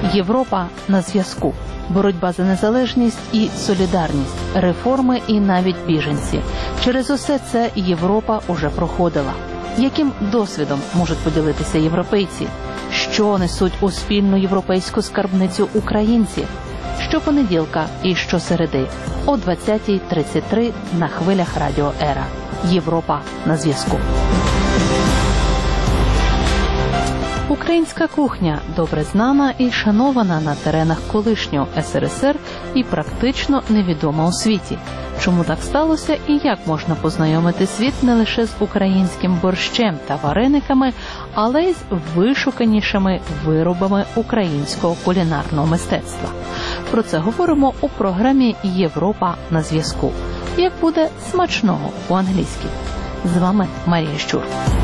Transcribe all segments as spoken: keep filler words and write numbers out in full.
Європа на зв'язку. Боротьба за незалежність і солідарність, реформи і навіть біженці. Через усе це Європа уже проходила. Яким досвідом можуть поділитися європейці? Що несуть у спільну європейську скарбницю українці? Щопонеділка і щосереди о двадцятій тридцять три на хвилях Радіо Ера. Європа на зв'язку. Українська кухня добре знана і шанована на теренах колишнього ес ер ес ер і практично невідома у світі. Чому так сталося і як можна познайомити світ не лише з українським борщем та варениками, але й з вишуканішими виробами українського кулінарного мистецтва. Про це говоримо у програмі «Європа на зв'язку». Як буде смачного по-англійськи. З вами Марія Щур.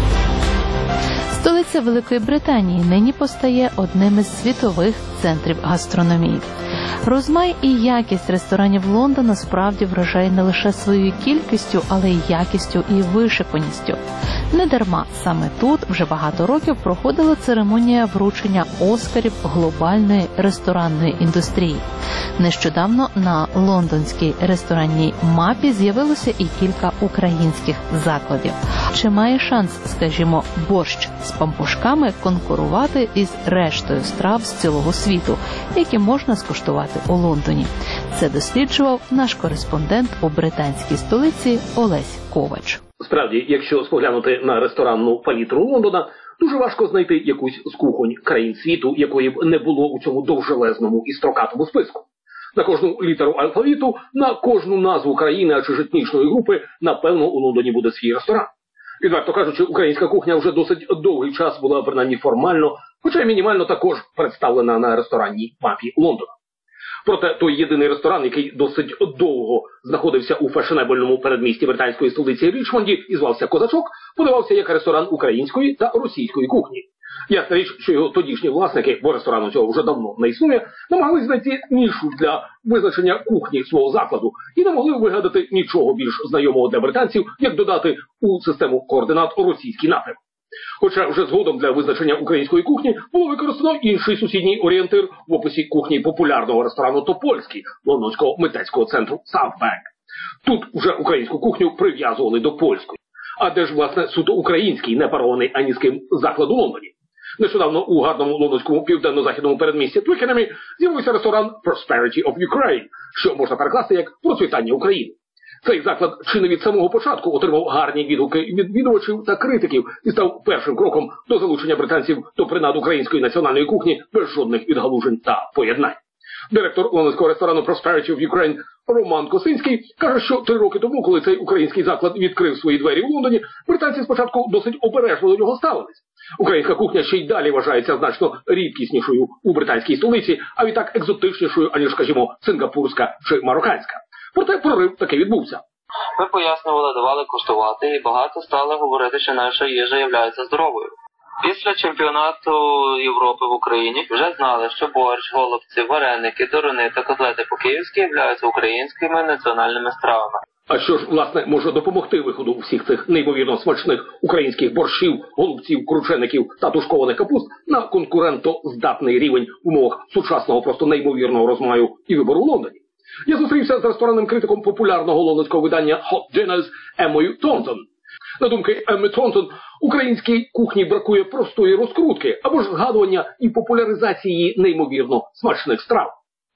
Столиця Великої Британії нині постає одним із світових центрів гастрономії. Розмай і якість ресторанів Лондона справді вражає не лише своєю кількістю, але й якістю і вишиканістю. Недарма саме тут вже багато років проходила церемонія вручення Оскарів глобальної ресторанної індустрії. Нещодавно на лондонській ресторанній мапі з'явилося і кілька українських закладів. Чи має шанс, скажімо, борщ з пампушками конкурувати із рештою страв з цілого світу, які можна скуштувати у Лондоні? Це досліджував наш кореспондент у британській столиці Олесь Ковач. Справді, якщо споглянути на ресторанну палітру Лондона, дуже важко знайти якусь з кухонь країн світу, якої б не було у цьому довжелезному і строкатому списку. На кожну літеру алфавіту, на кожну назву країни чи етнічної групи, напевно, у Лондоні буде свій ресторан. Відверто кажучи, українська кухня вже досить довгий час була, принаймні формально, хоча й мінімально також представлена на ресторанній мапі Лондона. Проте той єдиний ресторан, який досить довго знаходився у фешенебельному передмісті британської столиці Річмонді і звався «Козачок», подавався як ресторан української та російської кухні. Ясна річ, що його тодішні власники, бо ресторану цього вже давно не існує, намагались знайти нішу для визначення кухні свого закладу і не могли вигадати нічого більш знайомого для британців, як додати у систему координат російський напрям. Хоча вже згодом для визначення української кухні було використано інший сусідній орієнтир в описі кухні популярного ресторану «Топольський» лондонського митецького центру Southbank. Тут вже українську кухню прив'язували до польської. А де ж, власне, суто український, не парований ані з ким заклад у Лондоні? Нещодавно у гарному лондонському південно-західному передмісті Твікенемі з'явився ресторан «Prosperity of Ukraine», що можна перекласти як «Процвітання України». Цей заклад чи не від самого початку отримав гарні відгуки від відвідувачів та критиків і став першим кроком до залучення британців до принад української національної кухні без жодних відгалужень та поєднань. Директор лондонського ресторану Prosperity of Ukraine Роман Косинський каже, що три роки тому, коли цей український заклад відкрив свої двері у Лондоні, британці спочатку досить обережно до нього ставились. Українська кухня ще й далі вважається значно рідкіснішою у британській столиці, а відтак екзотичнішою, аніж, скажімо, сингапурська чи марокканська. Проте прорив таки відбувся. Ми пояснювали, давали куштувати, і багато стали говорити, що наша їжа є здоровою. Після чемпіонату Європи в Україні вже знали, що борщ, голубці, вареники, дуруни та котлети по-київськи являються українськими національними стравами. А що ж, власне, може допомогти виходу всіх цих неймовірно смачних українських борщів, голубців, кручеників та тушкованих капуст на конкурентоздатний рівень в умовах сучасного просто неймовірного розмаю і вибору в Лондоні? Я зустрівся з ресторанним критиком популярного лондонського видання Hot Dinners Еммою Тонтон. На думки Емми Тонтон, українській кухні бракує простої розкрутки або ж згадування і популяризації неймовірно смачних страв.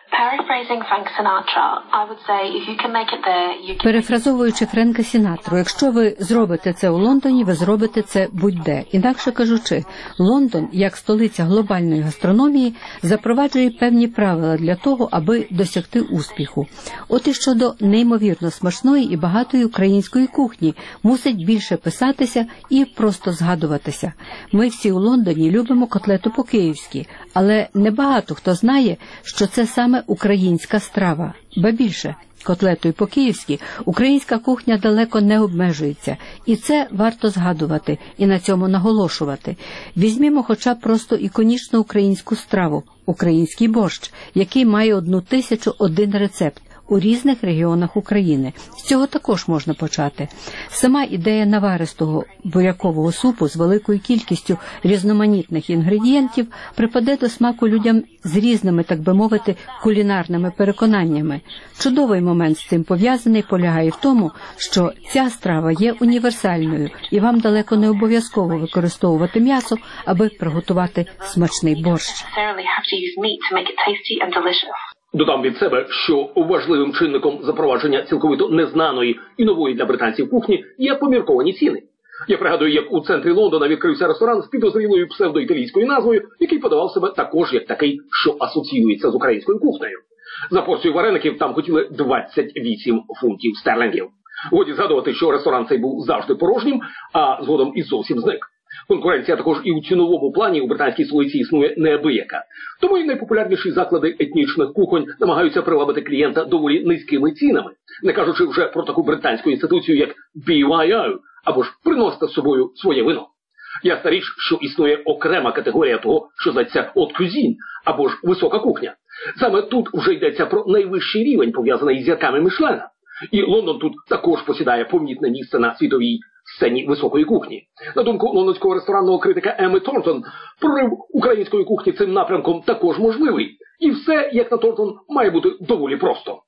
Перефразовуючи Френка Сінатру, якщо ви зробите це у Лондоні, ви зробите це будь-де. Інакше кажучи, Лондон, як столиця глобальної гастрономії, запроваджує певні правила для того, аби досягти успіху. От і щодо неймовірно смачної і багатої української кухні мусить більше писатися і просто згадуватися. Ми всі у Лондоні любимо котлету по-київськи, але небагато хто знає, що це саме українська страва. Ба більше, котлетою по-київськи українська кухня далеко не обмежується. І це варто згадувати і на цьому наголошувати. Візьмімо хоча б просто іконічну українську страву – український борщ, який має одну тисячу один рецепт. у різних регіонах України. З цього також можна почати. Сама ідея наваристого бурякового супу з великою кількістю різноманітних інгредієнтів припаде до смаку людям з різними, так би мовити, кулінарними переконаннями. Чудовий момент з цим пов'язаний полягає в тому, що ця страва є універсальною, і вам далеко не обов'язково використовувати м'ясо, аби приготувати смачний борщ. Додам від себе, що важливим чинником запровадження цілковито незнаної і нової для британців кухні є помірковані ціни. Я пригадую, як у центрі Лондона відкрився ресторан з підозрілою псевдоіталійською назвою, який подавав себе також як такий, що асоціюється з українською кухнею. За порцію вареників там хотіли двадцять вісім фунтів стерлінгів. Годі згадувати, що ресторан цей був завжди порожнім, а згодом і зовсім зник. Конкуренція також і у ціновому плані у британській столиці існує неабияка. Тому і найпопулярніші заклади етнічних кухонь намагаються привабити клієнта доволі низькими цінами, не кажучи вже про таку британську інституцію, як бі вай о, або ж приносите з собою своє вино. Ясна річ, що існує окрема категорія того, що зветься «haute cuisine», або ж «висока кухня». Саме тут вже йдеться про найвищий рівень, пов'язаний з зірками Мішлена. І Лондон тут також посідає помітне місце на світовій сцені високої кухні. На думку лондонського ресторанного критика Еми Торнтон, прорив української кухні цим напрямком також можливий. І все, як на Торнтон, має бути доволі просто.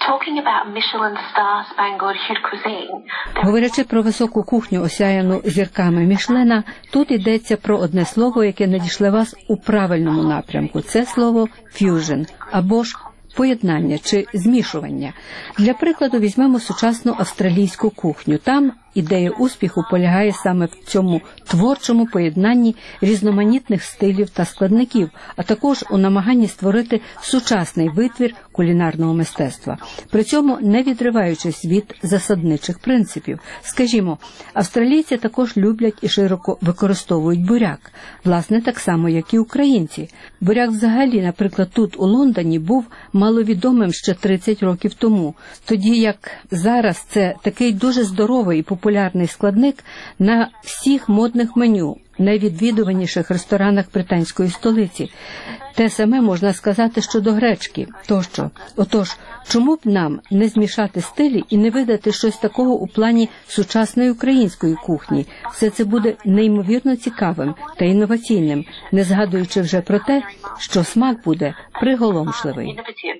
Говорячи про високу кухню, осяяну зірками Мішлена, тут йдеться про одне слово, яке надійшле вас у правильному напрямку. Це слово «ф'южн» або ж поєднання чи змішування. Для прикладу візьмемо сучасну австралійську кухню. Там ідея успіху полягає саме в цьому творчому поєднанні різноманітних стилів та складників, а також у намаганні створити сучасний витвір кулінарного мистецтва, при цьому не відриваючись від засадничих принципів. Скажімо, австралійці також люблять і широко використовують буряк, власне, так само, як і українці. Буряк взагалі, наприклад, тут, у Лондоні, був маловідомим ще тридцять років тому, тоді як зараз це такий дуже здоровий і популярний складник на всіх модних меню, найвідвідуваніших ресторанах британської столиці. Те саме можна сказати щодо гречки тощо. Отож, чому б нам не змішати стилі і не видати щось такого у плані сучасної української кухні? Все це буде неймовірно цікавим та інноваційним, не згадуючи вже про те, що смак буде приголомшливий.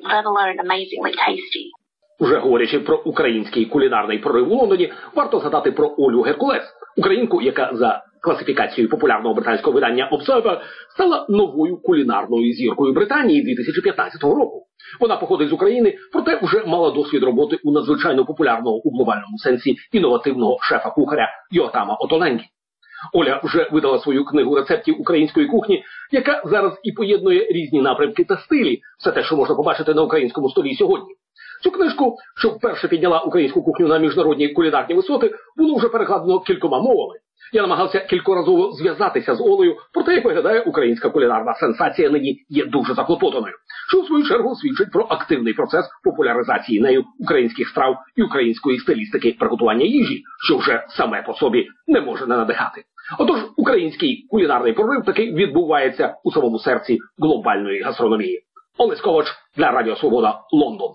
Уже говорячи про український кулінарний прорив у Лондоні, варто згадати про Олю Геркулес, українку, яка за класифікацією популярного британського видання Observer стала новою кулінарною зіркою Британії дві тисячі п'ятнадцятого року. Вона походить з України, проте вже мала досвід роботи у надзвичайно популярного у глобальному сенсі інновативного шефа-кухаря Йотама Отоленгі. Оля вже видала свою книгу рецептів української кухні, яка зараз і поєднує різні напрямки та стилі, все те, що можна побачити на українському столі сьогодні. Цю книжку, що вперше підняла українську кухню на міжнародні кулінарні висоти, було вже перекладено кількома мовами. Я намагався кількоразово зв'язатися з Олею, проте, як виглядає, українська кулінарна сенсація нині є дуже заклопотаною, що у свою чергу свідчить про активний процес популяризації нею українських страв і української стилістики приготування їжі, що вже саме по собі не може не надихати. Отож, український кулінарний прорив таки відбувається у самому серці глобальної гастрономії. Олесь Ковач для Радіо Свобода, Лондон.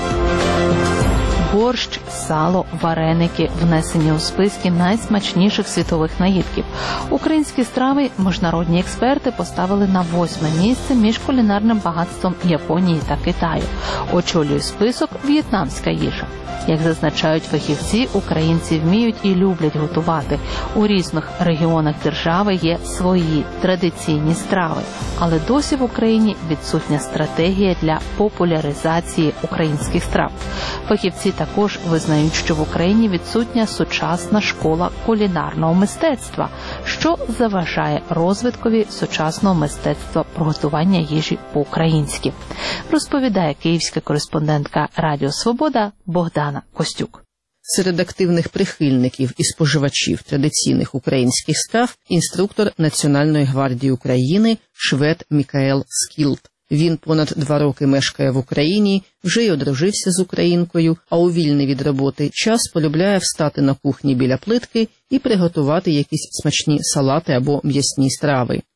Борщ, сало, вареники внесені у списки найсмачніших світових наїдків. Українські страви міжнародні експерти поставили на восьме місце між кулінарним багатством Японії та Китаю. Очолює список в'єтнамська їжа. Як зазначають фахівці, українці вміють і люблять готувати. У різних регіонах держави є свої традиційні страви. Але досі в Україні відсутня стратегія для популяризації українських страв. Фахівці також визнають, що в Україні відсутня сучасна школа кулінарного мистецтва, що заважає розвиткові сучасного мистецтва приготування їжі по-українськи. Розповідає київська кореспондентка Радіо Свобода Богдана Костюк. Серед активних прихильників і споживачів традиційних українських страв інструктор Національної гвардії України швед Мікаел Скілд. Він понад два роки мешкає в Україні, вже й одружився з українкою, а у вільний від роботи час полюбляє встати на кухні біля плитки і приготувати якісь смачні салати або м'ясні страви.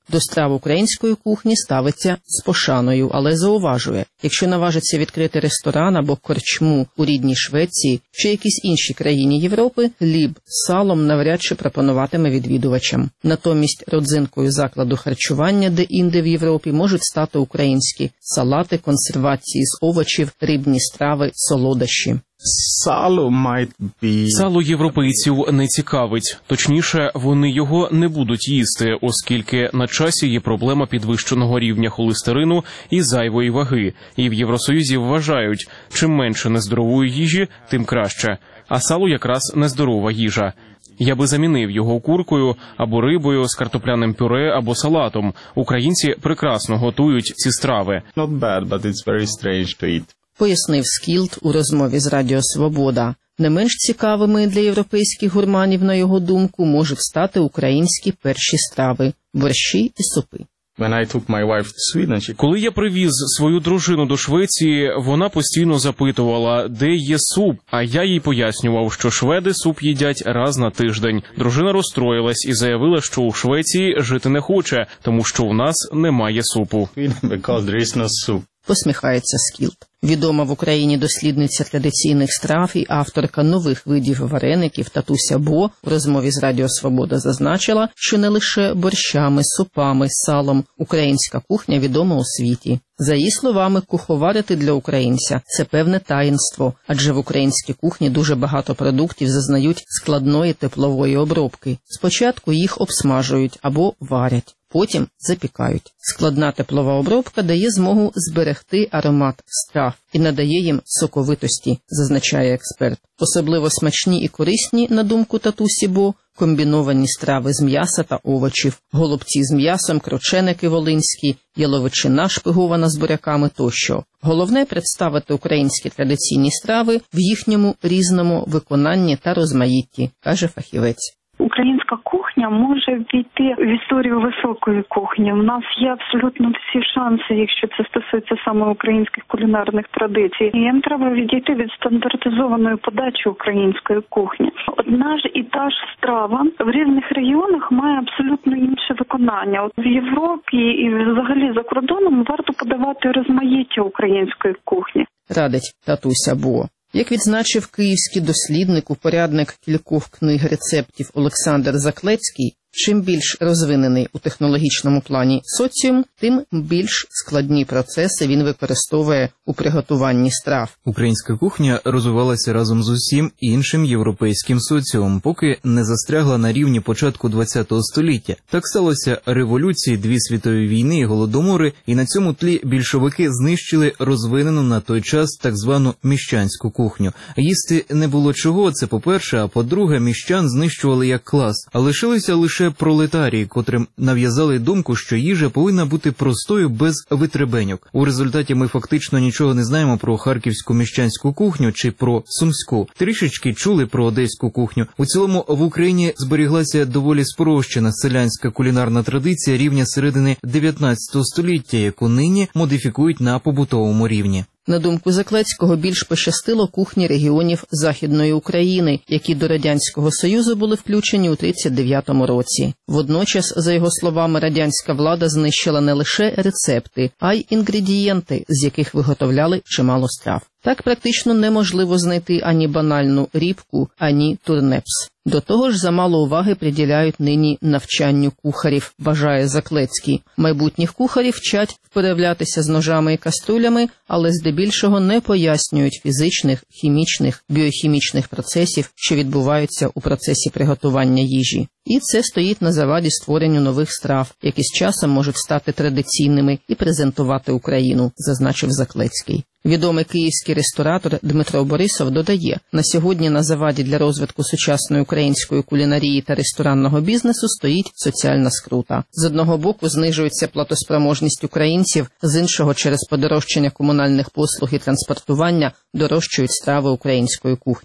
До страв української кухні ставиться з пошаною, але зауважує, якщо наважиться відкрити ресторан або корчму у рідній Швеції чи якійсь іншій країні Європи, хліб з салом навряд чи пропонуватиме відвідувачам. Натомість родзинкою закладу харчування де-інде в Європі можуть стати українські салати, консервації з овочів, рибні страви, солодощі. Сало might be... Сало європейців не цікавить. Точніше, вони його не будуть їсти, оскільки на часі є проблема підвищеного рівня холестерину і зайвої ваги. І в Євросоюзі вважають, чим менше нездорової їжі, тим краще. А сало якраз нездорова їжа. Я би замінив його куркою або рибою з картопляним пюре або салатом. Українці прекрасно готують ці страви. Not bad, but it's very strange to eat. Пояснив Скілд у розмові з Радіо Свобода. Не менш цікавими для європейських гурманів, на його думку, можуть стати українські перші страви – борщі і супи. When I took my wife to Sweden, she... Коли я привіз свою дружину до Швеції, вона постійно запитувала, де є суп, а я їй пояснював, що шведи суп їдять раз на тиждень. Дружина розстроїлась і заявила, що у Швеції жити не хоче, тому що у нас немає супу. Because there is no soup. Посміхається Скілд. Відома в Україні дослідниця традиційних страв і авторка нових видів вареників Татуся Бо в розмові з Радіо Свобода зазначила, що не лише борщами, супами, салом українська кухня відома у світі. За її словами, куховарити для українця – це певне таїнство, адже в українській кухні дуже багато продуктів зазнають складної теплової обробки. Спочатку їх обсмажують або варять. Потім запікають. Складна теплова обробка дає змогу зберегти аромат страв і надає їм соковитості, зазначає експерт. Особливо смачні і корисні, на думку Татусі Бо, комбіновані страви з м'яса та овочів, голубці з м'ясом, крученики волинські, яловичина шпигована з буряками тощо. Головне – представити українські традиційні страви в їхньому різному виконанні та розмаїтті, каже фахівець. Українська кухня може війти в історію високої кухні. У нас є абсолютно всі шанси, якщо це стосується саме українських кулінарних традицій. І їм треба відійти від стандартизованої подачі української кухні. Одна ж і та ж страва в різних регіонах має абсолютно інше виконання. От в Європі і взагалі за кордоном варто подавати розмаїття української кухні. Радить Татуся Бо. Як відзначив київський дослідник, упорядник кількох книг рецептів Олександр Заклецький, чим більш розвинений у технологічному плані соціум, тим більш складні процеси він використовує у приготуванні страв. Українська кухня розвивалася разом з усім іншим європейським соціумом, поки не застрягла на рівні початку ХХ століття. Так сталося революції, дві світові війни і голодомори, і на цьому тлі більшовики знищили розвинену на той час так звану міщанську кухню. Їсти не було чого, це по-перше, а по-друге, міщан знищували як клас, а лишилися лише пролетарії, котрим нав'язали думку, що їжа повинна бути простою без витребеньок. У результаті ми фактично нічого не знаємо про харківську міщанську кухню чи про сумську. Трішечки чули про одеську кухню. У цілому в Україні зберіглася доволі спрощена селянська кулінарна традиція рівня середини дев'ятнадцятого століття, яку нині модифікують на побутовому рівні. На думку Заклецького, більш пощастило кухні регіонів Західної України, які до Радянського Союзу були включені у тридцять дев'ятому році. Водночас, за його словами, радянська влада знищила не лише рецепти, а й інгредієнти, з яких виготовляли чимало страв. Так практично неможливо знайти ані банальну рібку, ані турнепс. До того ж, замало уваги приділяють нині навчанню кухарів, вважає Заклецький. Майбутніх кухарів вчать вправлятися з ножами і каструлями, але здебільшого не пояснюють фізичних, хімічних, біохімічних процесів, що відбуваються у процесі приготування їжі. І це стоїть на заваді створенню нових страв, які з часом можуть стати традиційними і презентувати Україну, зазначив Заклецький. Відомий київський ресторатор Дмитро Борисов додає, на сьогодні на заваді для розвитку сучасної української кулінарії та ресторанного бізнесу стоїть соціальна скрута. З одного боку знижується платоспроможність українців, з іншого через подорожчання комунальних послуг і транспортування дорожчають страви української кухні.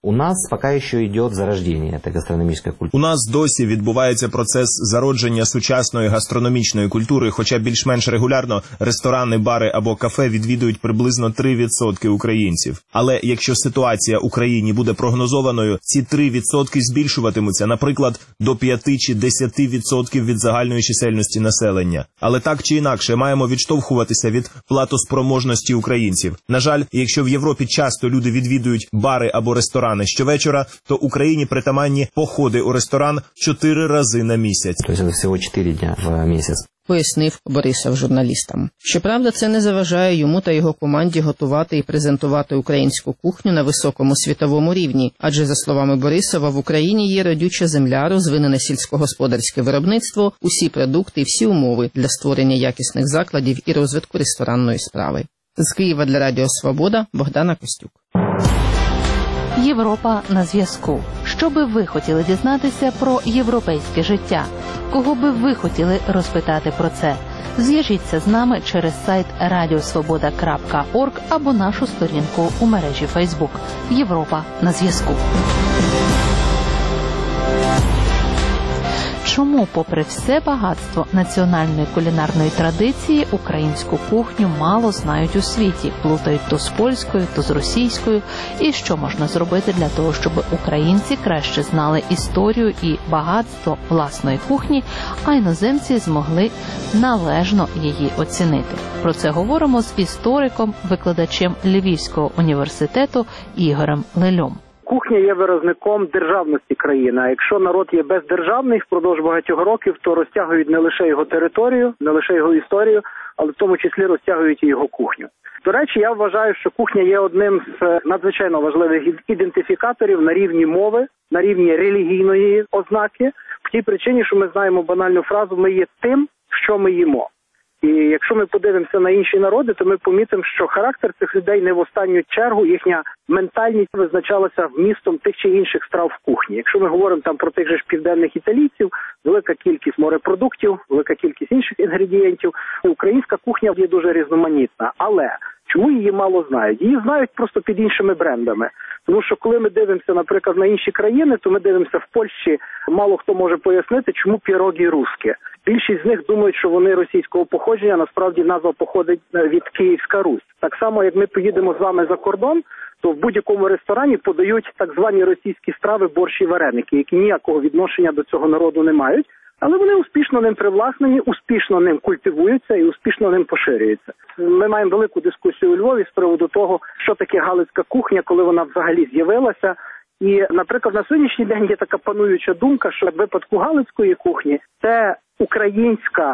У нас пока еще идет зарождение этой гастрономической культуры. У нас досі відбувається процес зародження сучасної гастрономічної культури, хоча більш-менш регулярно ресторани, бари або кафе відвідують приблизно три відсотки українців. Але якщо ситуація в Україні буде прогнозованою, ці три відсотки збільшуватимуться, наприклад, до п'яти чи десяти відсотків від загальної чисельності населення. Але так чи інакше маємо відштовхуватися від платоспроможності українців. На жаль, якщо в Європі часто люди відвідують бари або ресторани щовечора, то Україні притаманні походи у ресторан чотири рази на місяць. Тобто це всього чотири дня в місяць. Пояснив Борисов журналістам. Щоправда, це не заважає йому та його команді готувати і презентувати українську кухню на високому світовому рівні, адже, за словами Борисова, в Україні є родюча земля, розвинене сільськогосподарське виробництво, усі продукти і всі умови для створення якісних закладів і розвитку ресторанної справи. З Києва для Радіо Свобода Богдана Костюк. Європа на зв'язку. Що би ви хотіли дізнатися про європейське життя? Кого би ви хотіли розпитати про це? Зв'яжіться з нами через сайт радіосвобода крапка орг або нашу сторінку у мережі Фейсбук. Європа на зв'язку. Чому, попри все багатство національної кулінарної традиції, українську кухню мало знають у світі, плутають то з польською, то з російською? І що можна зробити для того, щоб українці краще знали історію і багатство власної кухні, а іноземці змогли належно її оцінити? Про це говоримо з істориком, викладачем Львівського університету Ігорем Лельом. Кухня є виразником державності країни, а якщо народ є бездержавний впродовж багатьох років, то розтягують не лише його територію, не лише його історію, але в тому числі розтягують і його кухню. До речі, я вважаю, що кухня є одним з надзвичайно важливих ідентифікаторів на рівні мови, на рівні релігійної ознаки, по тій причині, що ми знаємо банальну фразу «ми є тим, що ми їмо». І якщо ми подивимося на інші народи, то ми помітимо, що характер цих людей не в останню чергу, їхня ментальність визначалася вмістом тих чи інших страв в кухні. Якщо ми говоримо там про тих же ж південних італійців, велика кількість морепродуктів, велика кількість інших інгредієнтів, українська кухня є дуже різноманітна. Але чому її мало знають? Її знають просто під іншими брендами. Тому що коли ми дивимося, наприклад, на інші країни, то ми дивимося в Польщі, мало хто може пояснити, чому піроги русські. Більшість з них думають, що вони російського походження, насправді назва походить від Київська Русь. Так само, як ми поїдемо з вами за кордон, то в будь-якому ресторані подають так звані російські страви, борщ і вареники, які ніякого відношення до цього народу не мають, але вони успішно ним привласнені, успішно ним культивуються і успішно ним поширюються. Ми маємо велику дискусію у Львові з приводу того, що таке галицька кухня, коли вона взагалі з'явилася. І, наприклад, на сьогоднішній день є така пануюча думка, що в випадку галицької кухні це українська,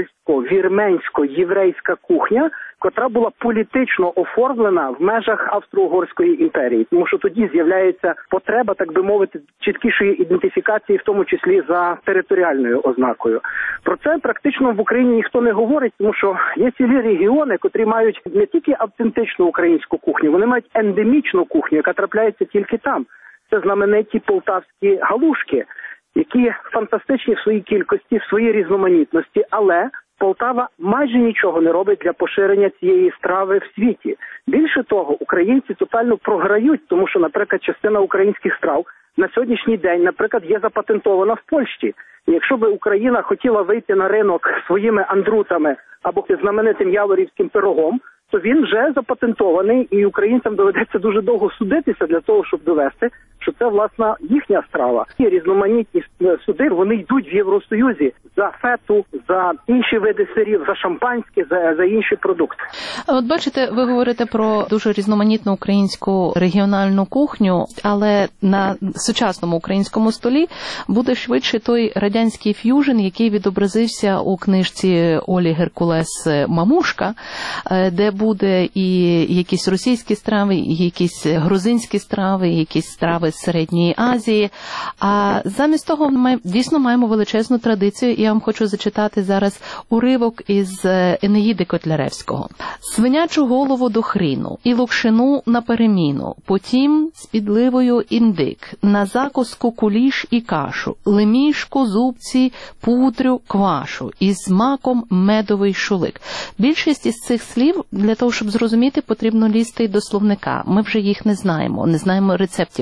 польсько-вірменсько-єврейська кухня, котра була політично оформлена в межах Австро-Угорської імперії. Тому що тоді з'являється потреба, так би мовити, чіткішої ідентифікації, в тому числі за територіальною ознакою. Про це практично в Україні ніхто не говорить, тому що є цілі регіони, котрі мають не тільки автентичну українську кухню, вони мають ендемічну кухню, яка трапляється тільки там. Це знамениті полтавські галушки, які фантастичні в своїй кількості, в своїй різноманітності, але Полтава майже нічого не робить для поширення цієї страви в світі. Більше того, українці тотально програють, тому що, наприклад, частина українських страв на сьогоднішній день, наприклад, є запатентована в Польщі. І якщо би Україна хотіла вийти на ринок своїми андрутами або знаменитим яворівським пирогом, то він вже запатентований, і українцям доведеться дуже довго судитися для того, щоб довести, що це, власне, їхня страва. Ті різноманітні суди, вони йдуть в Євросоюзі за фету, за інші види сирів, за шампанське, за, за інші продукти. От бачите, ви говорите про дуже різноманітну українську регіональну кухню, але на сучасному українському столі буде швидше той радянський ф'южн, який відобразився у книжці Олі Геркулес «Мамушка», де буде і якісь російські страви, і якісь грузинські страви, і якісь страви з Середньої Азії. А замість того ми дійсно маємо величезну традицію. Я вам хочу зачитати зараз уривок із Енеїди Котляревського. «Свинячу голову до хріну, і локшину на переміну, потім з підливою індик, на закуску куліш і кашу, лемішку, зубці, пудрю, квашу, із маком медовий шулик». Більшість із цих слів для того, щоб зрозуміти, потрібно лізти до словника. Ми вже їх не знаємо, не знаємо рецептів тих страв.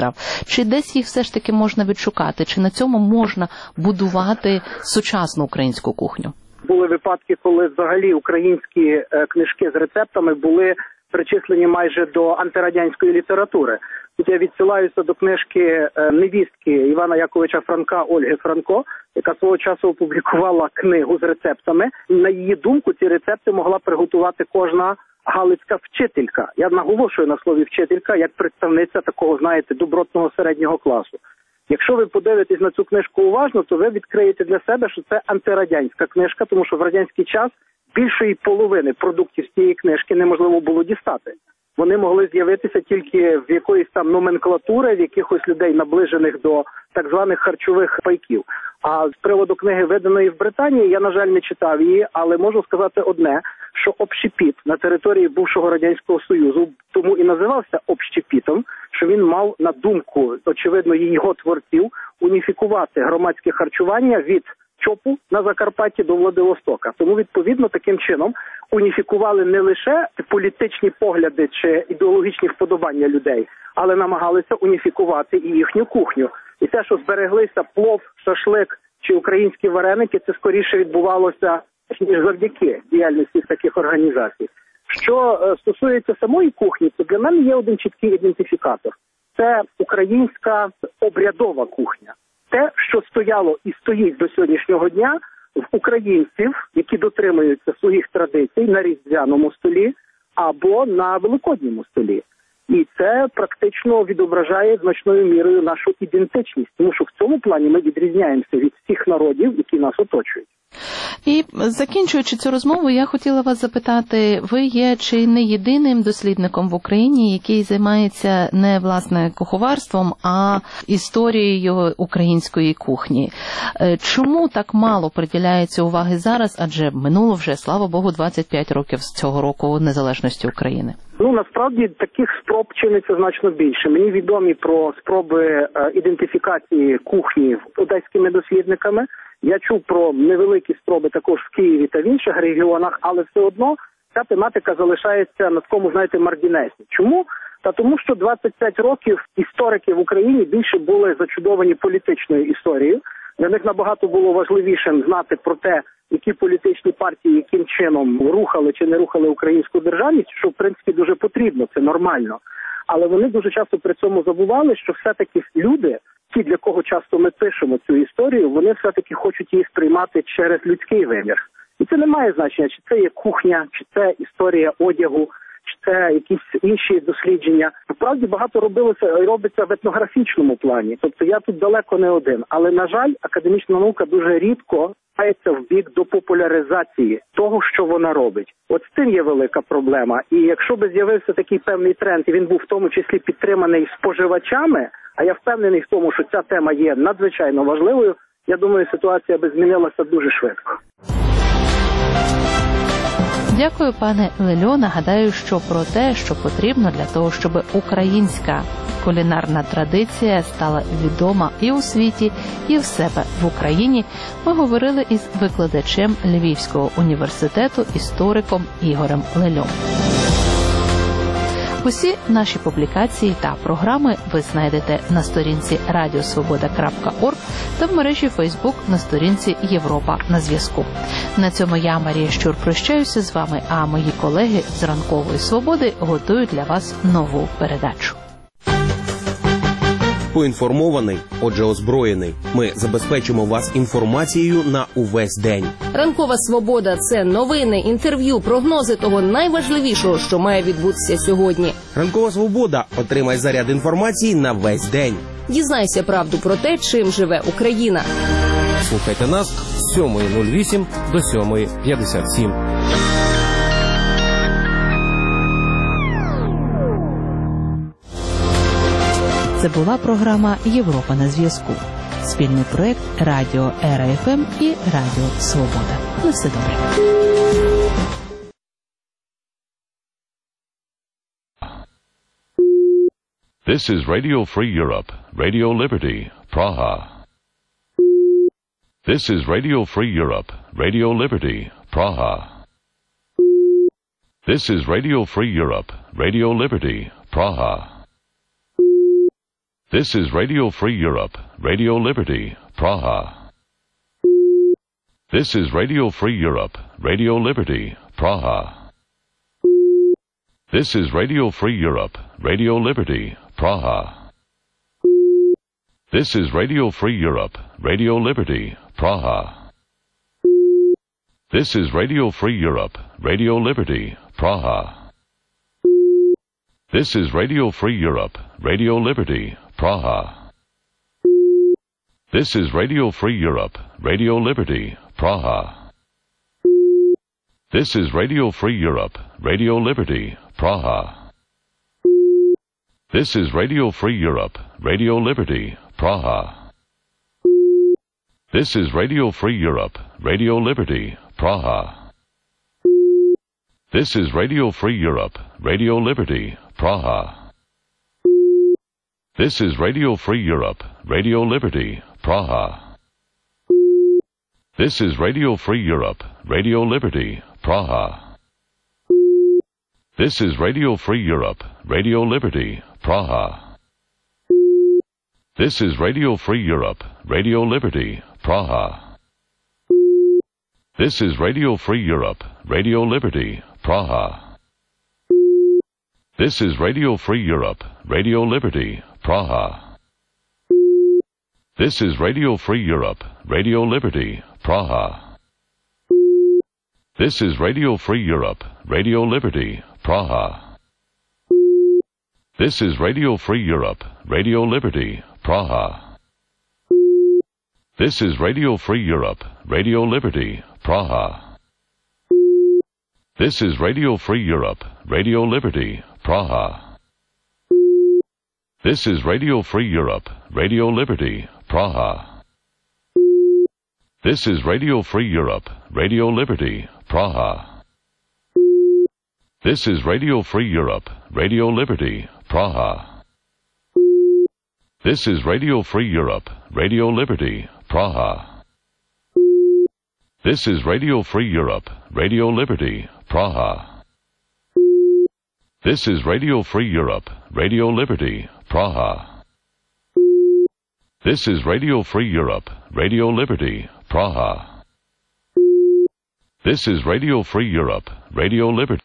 страв. Чи десь їх все ж таки можна відшукати? Чи на цьому можна будувати сучасну українську кухню? Були випадки, коли взагалі українські е, книжки з рецептами були причислені майже до антирадянської літератури. Тут я відсилаюся до книжки е, невістки Івана Яковича Франка Ольги Франко, яка свого часу опублікувала книгу з рецептами. На її думку, ці рецепти могла приготувати кожна галицька вчителька. Я наголошую на слові вчителька, як представниця такого, знаєте, добротного середнього класу. Якщо ви подивитесь на цю книжку уважно, то ви відкриєте для себе, що це антирадянська книжка, тому що в радянський час більшої половини продуктів з цієї книжки неможливо було дістати. Вони могли з'явитися тільки в якоїсь там номенклатури, в якихось людей, наближених до так званих харчових пайків. А з приводу книги, виданої в Британії, я, на жаль, не читав її, але можу сказати одне, що общепіт на території бувшого Радянського Союзу тому і називався общепітом, що він мав, на думку, очевидно, його творців, уніфікувати громадське харчування від ЧОПу на Закарпатті до Владивостока. Тому, відповідно, таким чином уніфікували не лише політичні погляди чи ідеологічні вподобання людей, але намагалися уніфікувати і їхню кухню. І те, що збереглися плов, шашлик чи українські вареники, це скоріше відбувалося ніж завдяки діяльності таких організацій. Що е, стосується самої кухні, то для мене є один чіткий ідентифікатор. Це українська обрядова кухня. Те, що стояло і стоїть до сьогоднішнього дня в українців, які дотримуються своїх традицій на різдвяному столі або на великодньому столі. І це практично відображає значною мірою нашу ідентичність, тому що в цьому плані ми відрізняємося від всіх народів, які нас оточують. І закінчуючи цю розмову, я хотіла вас запитати, ви є чи не єдиним дослідником в Україні, який займається не, власне, куховарством, а історією української кухні? Чому так мало приділяється уваги зараз, адже минуло вже, слава Богу, двадцять п'ять років з цього року незалежності України? Ну, насправді, таких спроб чиниться значно більше. Мені відомі про спроби е, ідентифікації кухні одеськими дослідниками. Я чув про невеликі спроби також в Києві та в інших регіонах, але все одно ця тематика залишається на такому, знаєте, маргінесі. Чому? Та тому, що двадцять п'ять років історики в Україні більше були зачудовані політичною історією. Для них набагато було важливішим знати про те, які політичні партії яким чином рухали чи не рухали українську державність, що в принципі дуже потрібно, це нормально. Але вони дуже часто при цьому забували, що все-таки люди, ті, для кого часто ми пишемо цю історію, вони все-таки хочуть її сприймати через людський вимір. І це не має значення, чи це є кухня, чи це історія одягу, чи це якісь інші дослідження. Насправді багато робилося і робиться в етнографічному плані. Тобто я тут далеко не один. Але, на жаль, академічна наука дуже рідко дається в бік до популяризації того, що вона робить. От з цим є велика проблема. І якщо би з'явився такий певний тренд, і він був в тому числі підтриманий споживачами, а я впевнений в тому, що ця тема є надзвичайно важливою, я думаю, ситуація би змінилася дуже швидко. Дякую, пане Лельо. Нагадаю, що про те, що потрібно для того, щоб українська кулінарна традиція стала відома і у світі, і в себе в Україні, ми говорили із викладачем Львівського університету, істориком Ігорем Лельом. Усі наші публікації та програми ви знайдете на сторінці радіосвобода крапка орг та в мережі Фейсбук на сторінці Європа на зв'язку. На цьому я, Марія Щур, прощаюся з вами, а мої колеги з Ранкової Свободи готують для вас нову передачу. Поінформований, отже озброєний. Ми забезпечимо вас інформацією на увесь день. Ранкова Свобода – це новини, інтерв'ю, прогнози того найважливішого, що має відбутися сьогодні. Ранкова Свобода – отримай заряд інформації на весь день. Дізнайся правду про те, чим живе Україна. Слухайте нас з сьомої нуль вісім до сьомої п'ятдесят сім. Це була програма «Європа на зв'язку». Спільний проєкт Радіо Ера Еф Ем і Радіо Свобода. На все добре. This is Radio Free Europe, Radio Liberty, Praha. This is Radio Free Europe, Radio Liberty, Praha. This is Radio Free Europe, Radio Liberty, Praha. This is Radio Free Europe, Radio Liberty, Praha. This is Radio Free Europe, Radio Liberty, Praha. This is Radio Free Europe, Radio Liberty, Praha. This is Radio Free Europe, Radio Liberty, Praha. This is Radio Free Europe, Radio Liberty, Praha. This is Radio Free Europe, Radio Liberty, Praha. This is Radio Free Europe, Radio Liberty, Praha. This is Radio Free Europe, Radio Liberty, Praha. This is Radio Free Europe, Radio Liberty, Praha. This is Radio Free Europe, Radio Liberty, Praha. This is Radio Free Europe, Radio Liberty, Praha. This is Radio Free Europe, Radio Liberty, Praha. This is Radio Free Europe, Radio Liberty, Praha. This is Radio Free Europe, Radio Liberty, Praha. This is Radio Free Europe, Radio Liberty, Praha. This is Radio Free Europe, Radio Liberty, Praha. This is Radio Free Europe, Radio Liberty, Praha. This is Radio Free Europe, Radio Liberty, Praha. This is Radio Free Europe, Radio Liberty, Praha. This is Radio Free Europe, Radio Liberty, Praha. This is Radio Free Europe, Radio Liberty, Praha. This is Radio Free Europe, Radio Liberty, Praha. This is Radio Free Europe, Radio Liberty, Praha. This is Radio Free Europe, Radio Liberty, Praha. This is Radio Free Europe, Radio Liberty, Praha. This is Radio Free Europe, Radio Liberty, Praha. This is Radio Free Europe, Radio Liberty, Praha. This is Radio Free Europe, Radio Liberty, Praha. This is Radio Free Europe, Radio Liberty, Praha. This is Radio Free Europe, Radio Liberty.